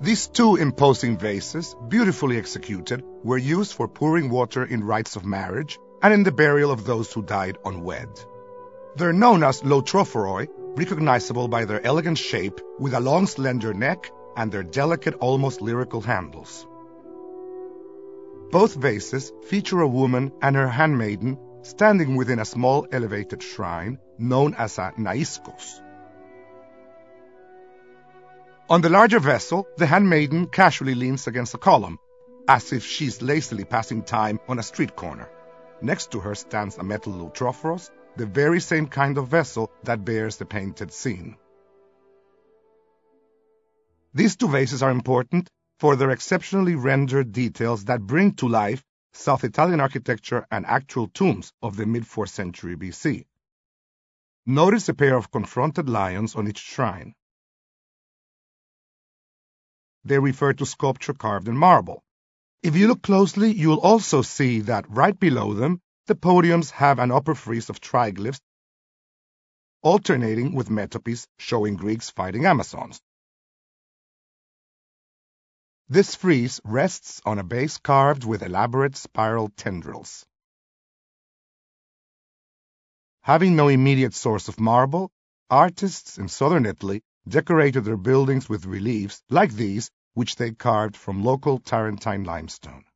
These two imposing vases, beautifully executed, were used for pouring water in rites of marriage and in the burial of those who died unwed. They're known as lotrophoroi, recognizable by their elegant shape with a long slender neck and their delicate, almost lyrical handles. Both vases feature a woman and her handmaiden standing within a small elevated shrine known as a naiskos. On the larger vessel, the handmaiden casually leans against a column, as if she's lazily passing time on a street corner. Next to her stands a metal lotrophoros, the very same kind of vessel that bears the painted scene. These two vases are important for their exceptionally rendered details that bring to life South Italian architecture and actual tombs of the mid-4th century BC. Notice a pair of confronted lions on each shrine. They refer to sculpture carved in marble. If you look closely, you'll also see that right below them, the podiums have an upper frieze of triglyphs, alternating with metopes showing Greeks fighting Amazons. This frieze rests on a base carved with elaborate spiral tendrils. Having no immediate source of marble, artists in southern Italy decorated their buildings with reliefs like these, which they carved from local Tarentine limestone.